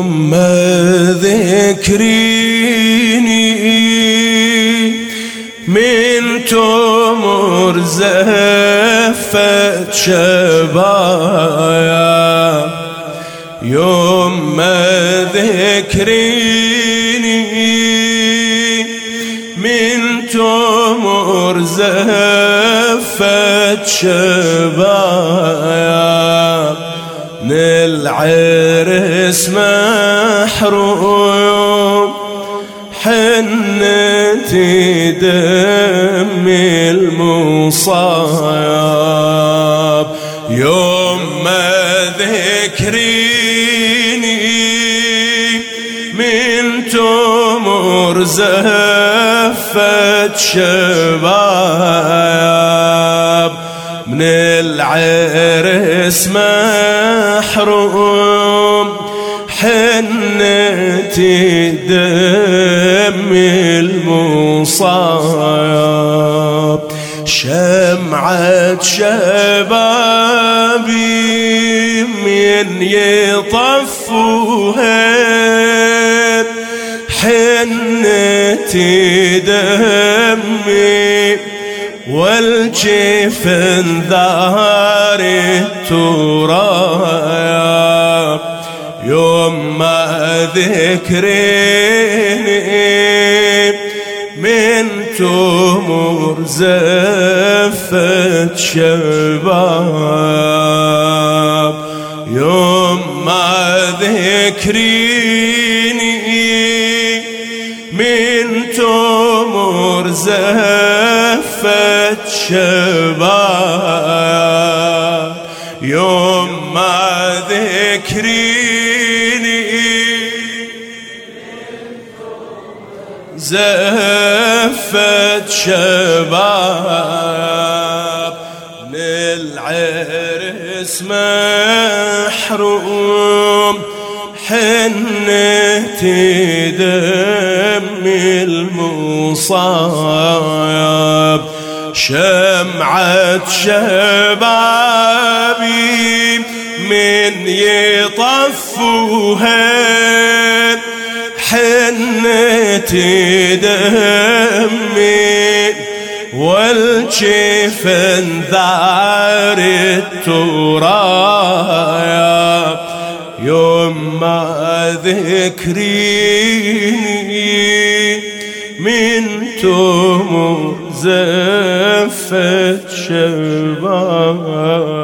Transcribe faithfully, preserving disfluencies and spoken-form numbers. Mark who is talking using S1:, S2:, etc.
S1: يما ذكريني من تمر زفت شبايا، يما ذكريني من تمر زفت شبايا، من العرس محروم حنتي دم المصاب، يوم ما ذكريني من تمر زفت شباب، من العرس محروم حنتي دم المصاب، شمعة شبابي من يطفوها حنتي دمي، والجفن ذار التراب، يوم ما ذكريني من تمر زفت شباب، يوم ما ذكريني من تمر زفت شباب، يوم ما ذكريني زفت شباب، من العرس محروم حنتي دم المصاب، شمعة شبابي من يطفوها حنتي دمي، والجفن ذار التراب، يوم ما ذكريني من تمر زفت شباب.